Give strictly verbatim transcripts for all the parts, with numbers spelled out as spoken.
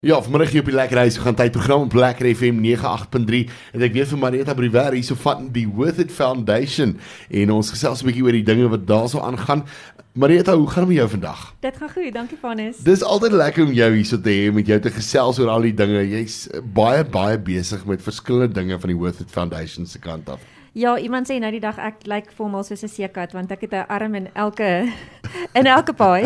Ja, vanmiddag hier op die Lekker Huis, we gaan tydprogram op Lekker F M nege agt punt drie en ek weet van Marieta Briwer hier so van die Worth It Foundation en ons gesels 'n bietjie oor die dinge wat daar so aangaan. Marieta, hoe gaan het met jou vandag? Dit gaan goed, dankie Vanus. Dis altyd lekker om jou hier so te hê, met jou te gesels oor al die dinge. Jy's baie baie besig met verskillende dinge van die Worth It Foundation se kant af. Ja, iemand sê nou die dag ek lyk like vormal soos 'n seekat want ek het 'n arm in elke in elke paai.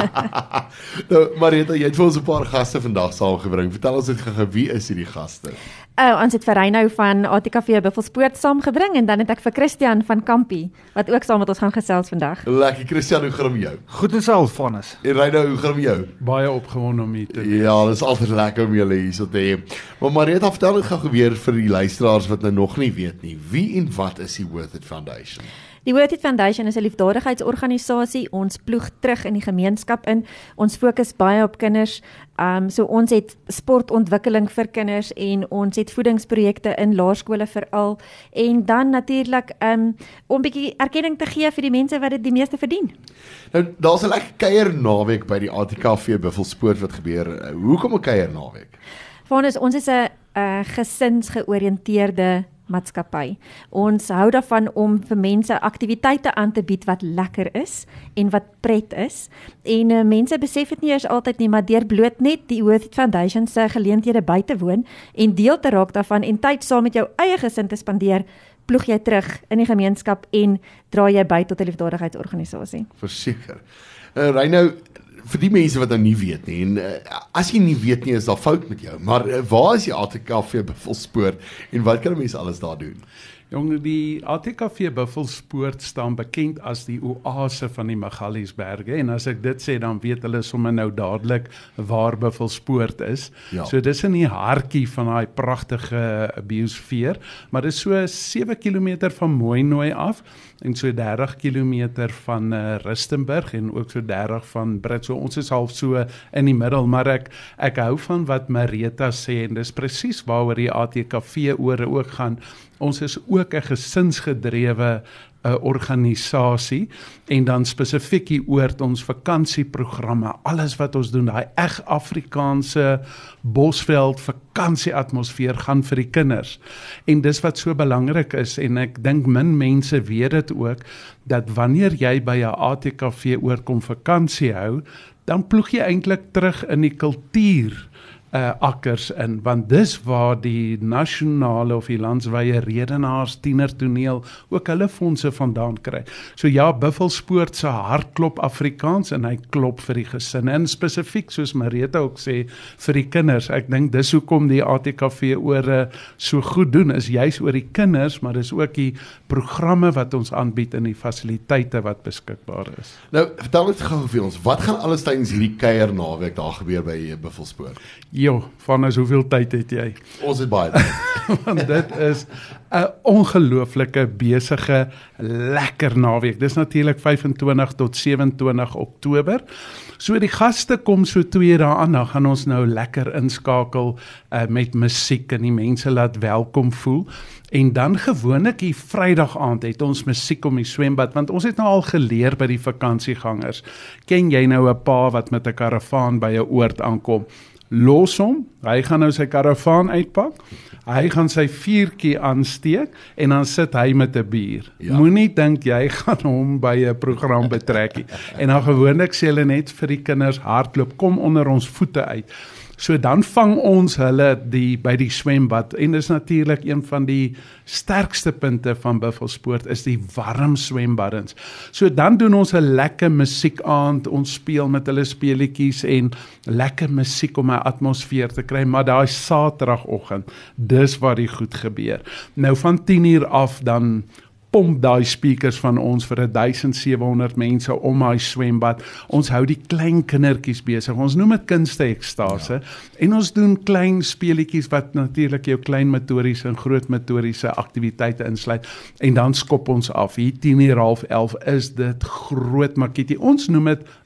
Nou, Marieta, jy het vir ons 'n paar gaste vandag saamgebring. Vertel ons net gou, wie is hierdie gaste? Oh, ons het vir Reino van A T K V Buffelspoort saamgebring en dan het ek vir Christian van Kampie wat ook saam met ons gaan gesels vandag. Lekker, Christian, hoe gaan dit met jou? Goed en self, Vanus. En Reino, hoe gaan dit met jou? Baie opgewonde om hier te wees. Ja, dit is altyd lekker om julle hier so te hê. Maar Marieta, vertel net gou weer vir die luisteraars wat nou nog nie weet nie, wie en wat is die Worth It Foundation? Die Worth It Foundation is 'n liefdadigheidsorganisasie. Ons ploeg terug in die gemeenskap in. Ons fokus baie op kinders. Um, so ons het sportontwikkeling vir kinders en ons het voedingsprojekte in laerskole veral. En dan natuurlik um, om 'n bietjie erkenning te gee vir die mense wat dit die meeste verdien. Nou, daar's 'n lekker kuier naweek by die A T K V Buffelspoort wat gebeur. Hoekom 'n kuier naweek? Vanus, ons is 'n uh, gesinsgeoriënteerde maatskappy. Ons hou daarvan om vir mense aktiwiteite aan te bied wat lekker is en wat pret is. En uh, mense besef dit nie eers altyd nie, maar deur bloot net die Worth It Foundation se geleenthede by te woon en deel te raak daarvan en tyd saam met jou eie gesin te spandeer, ploeg jy terug in die gemeenskap en dra jy by tot 'n liefdadigheidsorganisasie. Verseker. Uh, Reino, vir die mense wat nou nie weet nie, en uh, as jy nie weet nie, is daar fout met jou, maar uh, waar is die A T K V Buffelspoort en wat kan mense alles daar doen? Jong, die A T K V Buffelspoort staan bekend as die oase van die Magaliesberge en as ek dit sê, dan weet hulle sommer nou dadelik waar Buffelspoort is. Ja. So dis in die hartjie van daai pragtige biosfeer, maar dis so sewe kilometer van Mooinooi af en so dertig kilometer van uh, Rustenburg en ook so dertig van Brits. So ons is half so in die middel, maar ek ek hou van wat Marieta sê en dis presies waaroor die A T K V ore ook gaan. Ons is ook 'n gesinsgedrewe uh, organisasie en dan spesifiek hier oor ons vakansieprogramme, alles wat ons doen, daai eg Afrikaanse Bosveld vakansieatmosfeer gaan vir die kinders. En dis wat so belangrik is en ek dink min mense weet dit ook, dat wanneer jy by 'n A T K V oorkom vakansie hou, dan ploeg jy eintlik terug in die kultuur Uh, akkers in, want dis waar die nasionale of die landswye redenaars, tienertoneel, ook hulle fondse vandaan kry. So ja, Buffelspoort se hart klop Afrikaans en hy klop vir die gesinne, en spesifiek soos Marieta ook sê, vir die kinders. Ek dink dis hoekom die A T K V ore so goed doen, is juis oor die kinders, maar dis ook die programme wat ons aanbied en die fasiliteite wat beskikbaar is. Nou, vertel net gou vir ons, wat gaan alles tydens hierdie kuier naweek daar gebeur by Buffelspoort? Jo, Vanus, hoeveel tyd het jy? Ons het baie tyd. Want dit is 'n ongelooflike besige, lekker naweek. Dis natuurlik vyfentwintig tot sewenentwintig Oktober. So die gaste kom so twee dae aan, dan gaan ons nou lekker inskakel uh, met musiek en die mense laat welkom voel. En dan gewoonlik die Vrydag aand het ons musiek om die swembad, want ons het nou al geleer by die vakansiegangers. Ken jy nou 'n pa wat met 'n karavaan by 'n oord aankom? Los hom, hy gaan nou sy karavaan uitpak, hy gaan sy vuurtjie aansteek en dan sit hy met 'n bier. Ja. Moenie dink jy gaan hom by 'n program betrek nie. En dan gewoonlik sê hulle net vir die kinders, hardloop, kom onder ons voete uit. So dan vang ons hulle die, by die swembad en dis natuurlik een van die sterkste punte van Buffelspoort is die warm swembaddens. So dan doen ons 'n lekker musiekaand, ons speel met hulle speletjies en lekker musiek om 'n atmosfeer te kry, maar daai Saterdagoggend, dis waar die goed gebeur. Nou van tien uur af dan pomp daai speakers van ons vir duisend sewe honderd mense om hy swembad. Ons hou die klein kindertjies besig. Ons noem dit kunste ekstase. Ja. En ons doen klein speletjies wat natuurlik jou klein motoriese en groot motoriese aktiwiteite insluit. En dan skop ons af. Hier tien uur half elf is dit groot makketie. Ons noem dit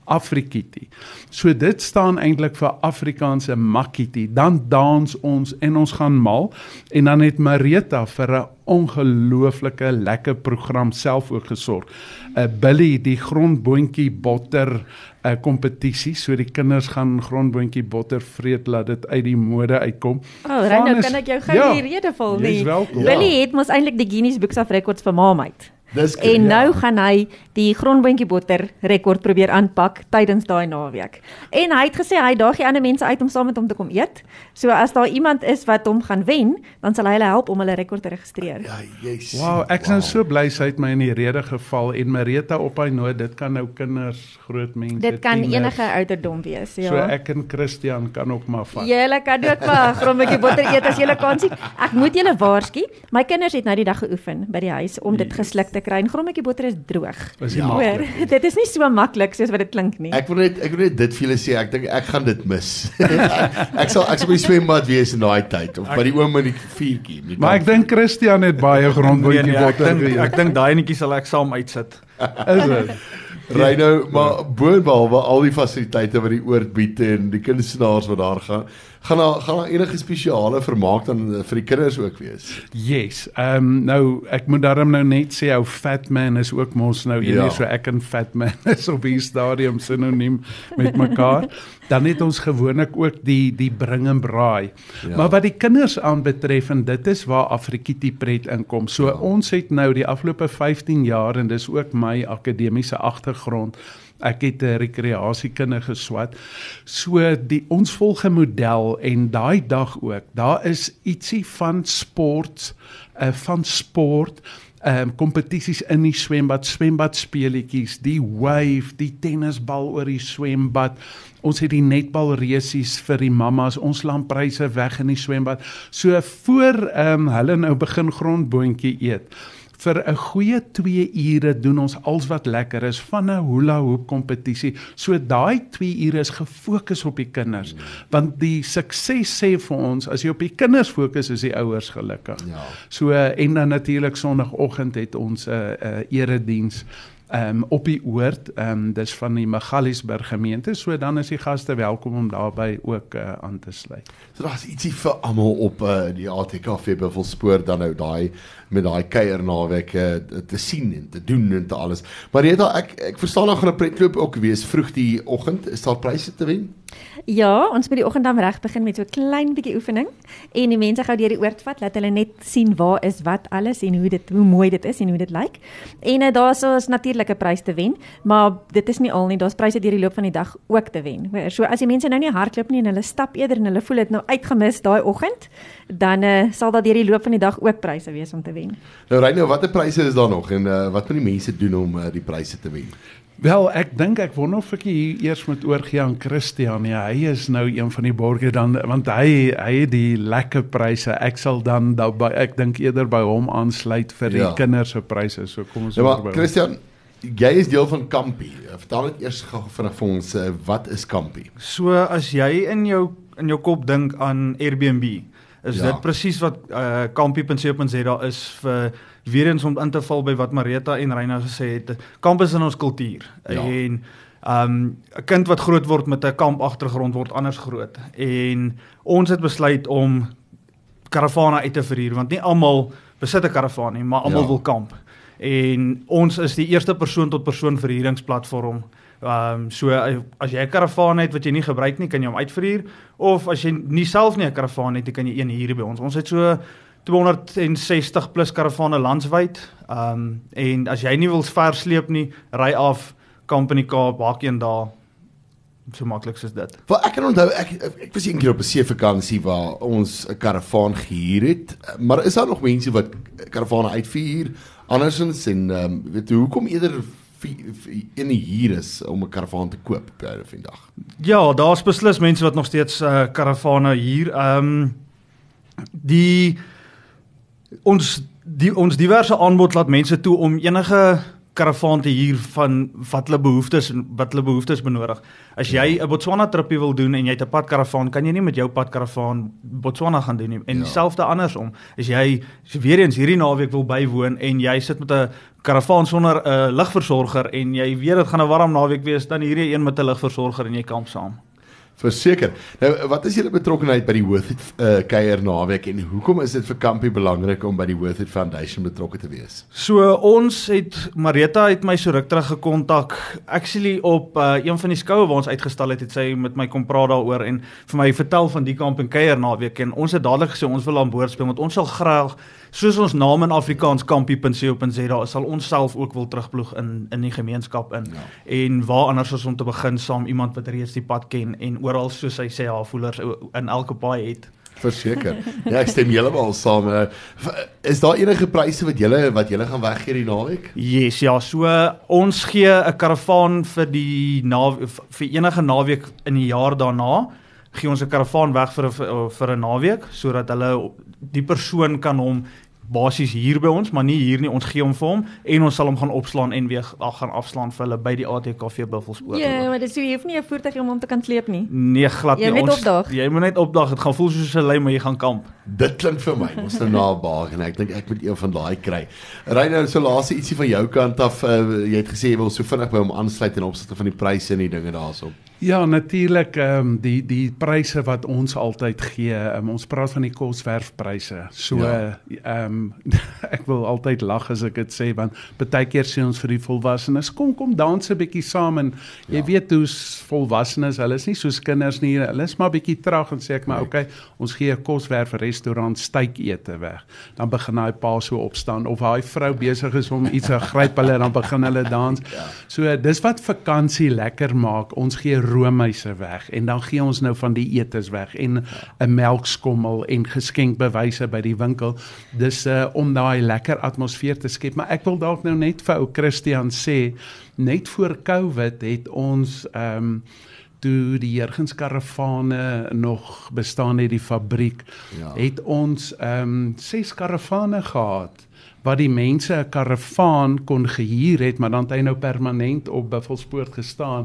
Afrikiti. So dit staan eintlik vir Afrikaanse Makiti. Dan dans ons en ons gaan mal en dan het Marita vir 'n ongelooflike lekker program self ook gesorg. Uh, Billy die grondboontjie botter uh, kompetisie, so die kinders gaan grondboontjie botter vreet laat dit uit die mode uitkom. Oh, Reynou, kan ek jou gou ja, die rede val jy nie? is welkom. Billy het mos eintlik die Guinness Books of Records vir maam uit. Dis En nou gaan hy die grondboontjie botter rekord probeer aanpak tydens daai naweek. En hy het gesê hy daag die ander mense uit om saam met hom te kom eet. So as daar iemand is wat hom gaan wen, dan sal hy hulle help om hulle rekord te registreer. Ja, jy's. Wow, ek is nou so bly sy het my in die rede geval en Marita op hy noot, dit kan nou kinders, groot mense, Dit kan tieners. enige ouderdom wees, ja. So ek en Christian kan ook maar vat. Julle kan ook maar grondboontjie botter eet as julle kan sien. Ek moet julle waarsku, my kinders het nou die dag geoefen by die huis om dit gesluk te kry. En grondboontjie botter is droog. Is nie Ja. maklik. Hoor, dit is nie so maklik soos wat dit klink nie. Ek wil net ek wil net dit vir julle sê, ek dink ek gaan dit mis. ek sal ek sal by die swembad wees in daai tyd of by die oom in die vuurtjie. met die Maar ek dink Christian het baie grondboontjie Nee, nee, ek botter dink geëet. ek dink daai netjie sal ek saam uitsit. Is dit? Reynou, maar boonbehalwe al die fasiliteite wat die oord bied en die kunstenaars wat daar gaan, gaan daar gaan daar enige spesiale vermaak dan vir die kinders ook wees. Yes. Ehm um, nou ek moet daarom nou net sê ou Fat Man is ook mos nou een Ja. ja. so ek en Fat Man is op die stadium sinoniem met mekaar. Dan het ons gewoonlik ook die die bring en braai. Ja. Ja. Maar wat die kinders aanbetref en dit is waar Afrikiti pret inkom. So Ja. ja. ons het nou die afgelope vyftien jaar en dis ook my akademiese agtergrond. Ek het 'n rekreasiekundige swat. So die ons volg 'n model en daai dag ook, daar is ietsie van sport, uh, van sport, um, kompetisies in die swembad, swembad-speletjies, die wave, die tennisbal oor die swembad. Ons het die netbalresies vir die mammas, ons lamppryse weg in die swembad. So voor um, hulle nou begin grondboontjie eet, vir 'n goeie twee ure doen ons alles wat lekker is, van 'n hula hoop kompetisie. So daai twee ure is gefokus op die kinders. Mm. Want die sukses sê vir ons, as jy op die kinders fokus, is die ouers gelukkig. Ja. So en dan natuurlik sonoggend het ons 'n uh, uh, erediens um, op die oord, um, dis van die Magaliesburg gemeente, so dan is die gaste welkom om daarbey ook uh, aan te sluit. So daar's ietsie vir almal op uh, die A T K V Buffelspoor dan nou daai met daai kuier naweek uh, te sien en te doen en te alles. Maar Rita, ek ek verstaan nou gaan 'n pretloop ook wees vroeg die oggend. Is daar pryse te wen? Ja, ons moet die oggend dan reg begin met so 'n klein bietjie oefening en die mense gou deur die oord vat, laat hulle net sien waar is wat alles en hoe dit hoe mooi dit is en hoe dit lyk. En uh, daar is natuurlik 'n prys te wen, maar dit is nie al nie, daar's pryse deur die loop van die dag ook te wen. Hoor, so as die mense nou nie hardloop nie en hulle stap eerder en hulle voel dit nou uitgemis daai oggend, dan uh, sal daar deur die loop van die dag ook pryse wees om te wen. Nou Reynou, watter pryse is daar nog en uh, wat moet die mense doen om uh, die pryse te wen? Wel, ek dink ek wonder of ek hier eers moet oorgee aan Christian. Ja, hy is nou een van die borgers dan, want hy hy het die lekker pryse. Ek sal dan daarby, ek dink eerder by hom aansluit vir die Ja. kinders se pryse. So kom ons Ja, oor maar by hom. Christian, jy is deel van Kampie. Vertel net eers gou vinnig vir ons, uh, wat is Kampie? So as jy in jou in jou kop dink aan Airbnb, is Ja. dit presies wat uh, kampie punt co punt za is vir weer eens om in te val by wat Marita en Reynou gesê het. Kamp is in ons kultuur. Ja. En um 'n kind wat groot word met 'n kamp agtergrond word anders groot. En ons het besluit om karavane uit te verhuur want nie almal besit 'n karavaan nie, maar almal Ja. wil kamp. En ons is die eerste persoon tot persoon verhuuringsplatform. Um so as jy 'n karavaan het wat jy nie gebruik nie, kan jy hom uitverhuur, of as jy nie self nie 'n karavaan het, dan kan jy een huur by ons. Ons het so tweehonderdsestig plus karavane landwyd. Um en as jy nie wil ver sleep nie, ry af, kamp in die Kaap, haak een daar. So maklik soos dit. Wel, ek kan onthou, ek, ek was een keer op 'n seevakansie waar ons 'n karavaan gehuur het, maar is daar nog mense wat karavane uitverhuur? Andersins en um, weet jy, hoekom eerder in die huur is om 'n karavaan te koop op die vandag? Ja, daar's beslis mense wat nog steeds uh, karavane hier. Um die ons die ons diverse aanbod laat mense toe om enige karavaan te huur van wat hulle behoeftes wat hulle behoeftes benodig. As jy 'n Botswana tripie wil doen en jy het 'n padkaravaan, kan jy nie met jou padkaravaan Botswana gaan doen nie. En dieselfde ja. andersom. As jy weer eens hierdie naweek wil bywoon en jy sit met 'n karavaan sonder 'n uh, ligversorger en jy weet dit gaan 'n warm naweek wees, dan hierdie een met 'n ligversorger en jy kamp saam. Verseker. Nou, wat is julle betrokkenheid by die Worth It uh, kuier naweek en hoekom is dit vir Kampie belangrik om by die Worth It Foundation betrokke te wees? So ons het Marita het my so ruk terug gekontak. Actually op uh, een van die skoue waar ons uitgestal het, het sy met my kom praat daaroor en vir my vertel van die kamp en kuier naweek en ons het dadelik gesê ons wil aan boord speel want ons sal graag soos ons naam in Afrikaans kampie punt co punt za sal ons self ook wil terugploeg in in die gemeenskap in. Ja. En waar anders as om te begin saam iemand wat reeds die pad ken en oral soos hy sê haarvoelers in elke paai het. Verseker. Ja, ek stem heeltemal saam. Is daar enige pryse wat julle wat julle gaan weggee die naweek? Yes, ja, so uh, ons gee 'n karavaan vir die naweek vir enige naweek in die jaar daarna. Gee ons 'n karavaan weg vir 'n vir 'n naweek sodat hulle die persoon kan hom basies hier by ons, maar nie hier nie, ons gee hom vir hom en ons sal hom gaan opslaan en weer ag gaan afslaan vir hulle by die A T K V Buffelspoort. Ja, maar dis jy hoef nie 'n voertuig om hom te kan sleep nie. Nee, glad nie. Jy moet net opdag. Jy moet net opdag. Dit gaan voel soos 'n lei, maar jy gaan kamp. Dit klink vir my, ons nou na 'n baag en ek dink ek moet een van daai kry. Reiner, so laaste ietsie van jou kant af, uh, jy het gesê jy wil so vinnig by hom aansluit in opsigte van die pryse en die dinge daarso. Ja, natuurlik, um, die die pryse wat ons altyd gee, um, ons praat van die koswerfpryse. So ja. um, ek wil altyd lag as ek dit sê, want baie keer sê ons vir die volwassenes, kom kom dans 'n bietjie saam en jy ja. weet hoe's volwassenes, hulle is nie soos kinders nie, hulle is maar bietjie traag en sê ek maar nee. okay, ons gee 'n koswerf restaurant steekete weg. Dan begin daai pa so opstaan of daai vrou besig is om iets te gryp hulle dan begin hulle dans. Ja. So dis wat vakansie lekker maak. Ons gee roomhuise weg en dan gee ons nou van die etes weg en 'n ja. melkskommel en geskenkbewyse by die winkel. Dis uh, om daai lekker atmosfeer te skep, maar ek wil dalk nou net vir ou Christian sê, net voor COVID het ons ehm um, toe die Jurgens karavane nog bestaan het, die fabriek, ja. het ons um, ses karavane gehad, wat die mense 'n karavaan kon gehuur het, maar dan het hy nou permanent op Buffelspoort gestaan,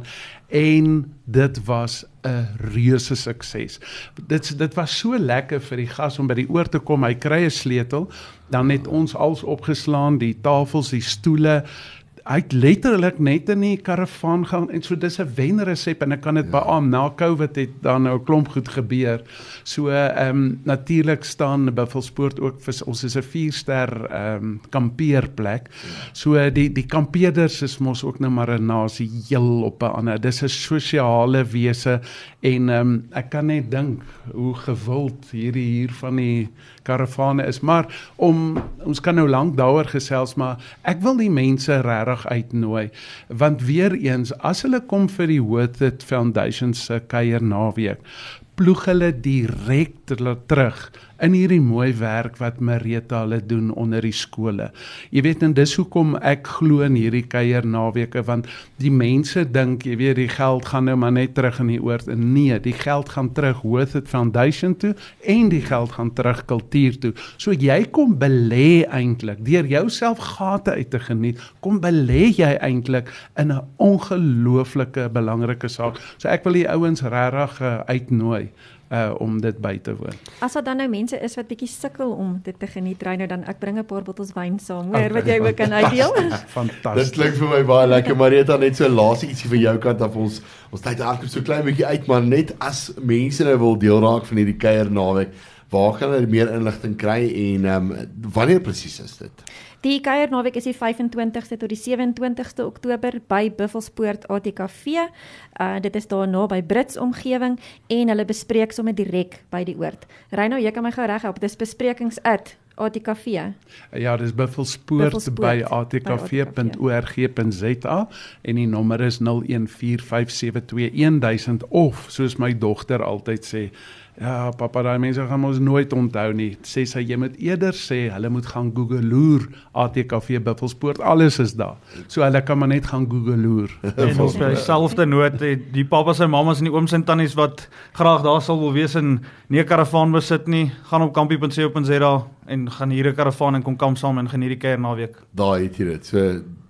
en dit was 'n reuse sukses. Dit, dit was so lekker vir die gas om by die oor te kom, hy kry 'n sleutel, dan het ons als opgeslaan, die tafels, die stoele, hy het letterlik net in die karavaan gaan, en so dis 'n wenresep, en ek kan dit ja. beamoen, na COVID het dan nou 'n klomp goed gebeur, so um, natuurlik staan Buffelspoort ook, vir, ons is 'n vier ster um, kampeerplek, ja. so die, die kampeerders is mos ook nou maar 'n nasie heel op 'n ander, dis 'n sosiale wese, en um, ek kan net dink, hoe gewild hierdie hier van die karavane is, maar om, ons kan nou lank daaroor gesels, maar ek wil die mense regtig uitnooi, want weer eens, as hulle kom vir die Worth It Foundation se kuier naweek, ploeg hulle direk terug in hierdie mooi werk wat Marita hulle doen onder die skole. Jy weet, en dis hoekom ek glo in hierdie kuier naweke, want die mense dink, jy weet, die geld gaan nou maar net terug in die oord, en nee, die geld gaan terug Worth It Foundation toe, en die geld gaan terug kultuur toe. So jy kom belê eintlik, deur jouself gate uit te geniet, kom belê jy eintlik in 'n ongelooflike belangrike saak. So ek wil die ouens regtig uh, uitnooi, Uh, om dit by te woon. As daar dan nou mense is wat bietjie sukkel om dit te geniet, ry nou dan ek bring 'n paar bottels wyn saam, hoor, okay, wat jy ook kan uitdeel. Fantasties. Dit klink vir my baie lekker, Marita, net so laaste ietsie van jou kant af, ons ons tyd hardloop so klein bietjie uit, maar net as mense nou wil deel raak van hierdie kuier naweek, waar kan hulle meer inligting kry en um, wanneer presies is dit? Die kuier naweek is die vyf-en-twintigste tot die sewe-en-twintigste Oktober by Buffelspoort A T K V. Uh, dit is daarna by Brits omgewing en hulle bespreek sommer direk by die oord. Reino, jy kan my gou reg help. Dis besprekings at A T K V. Ja, dis Buffelspoort, Buffelspoort by a t k v punt o r g punt z a en die nommer is nul een vier vyf sewe twee een duisend of soos my dogter altyd sê, ja, papa, daai mense gaan ons nooit onthou nie. Sê sy, jy moet eerder sê, hulle moet gaan googleoer A T K V Buffelspoort, alles is daar. So hulle kan maar net gaan googleoer. En op dieselfde noot, die papas en mamas en die ooms en tannies wat graag daar sal wil wees en nie 'n karavaan besit nie, gaan op kampie punt co punt za en gaan hier 'n karavaan en kom kamp saam en geniet die kuier naweek. Daar het jy dit. So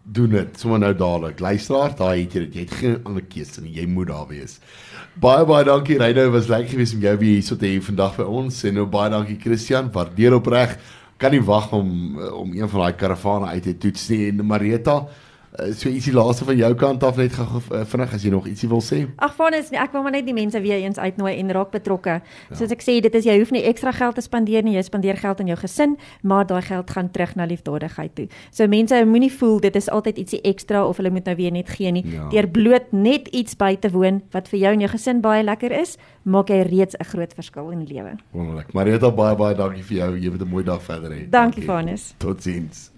doen dit sommer nou dadelik. Luisteraar, daai het jy dit. Jy het geen ander keuse nie. Jy moet daar wees. Baie baie dankie Ryno, was lekker geweest om jou weer hier so te hê vandag by ons. En nou baie dankie Christian, waardeer opreg. Kan nie wag om om een van daai karavane uit te toets nie. En Marita, so ietsie laaste van jou kant af net gou vinnig as jy nog ietsie wil sê. Ag Vanus, ek wil maar net die mense weer eens uitnooi en raak betrokke. Ja. Soos ek sê, dit is jy hoef nie ekstra geld te spandeer nie, jy spandeer geld in jou gesin, maar daai geld gaan terug na liefdadigheid toe. So mense moenie voel dit is altyd ietsie ekstra of hulle moet nou weer net gee nie. Ja. Deur bloot net iets by te woon wat vir jou en jou gesin baie lekker is, maak jy reeds 'n groot verskil in die lewe. Wonderlik. Marita, baie baie dankie vir jou. Jy moet 'n mooi dag verder hê. Dankie Vanus. Totsiens.